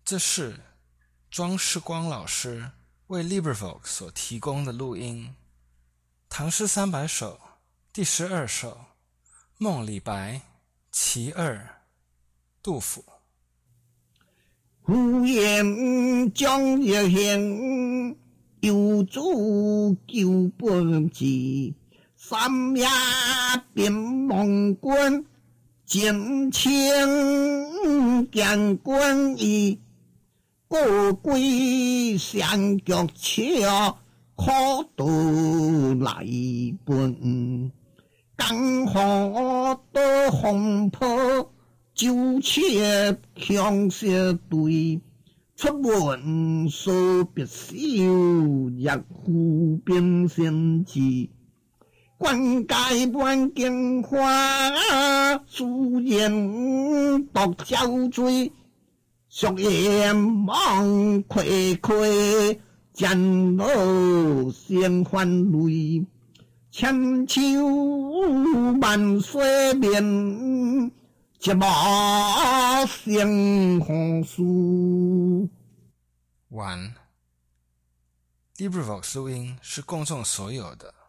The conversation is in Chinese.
这是庄世光老师为 LibriVox 所提供的录音。唐诗300首第12首《梦李白其二》，杜甫。 呼延将日行，游子求本志。三夜并梦君，尽情见君意。过归相脚车，可渡来奔。江河多风波，酒切向蛇对。出门所别晓，若湖边仙子。观界万景花，自然独酒醉。宿烟望睽睽，渐落先欢泪。千秋万岁面，一幕成红书。 完。LibriVox 录音是公众所有的。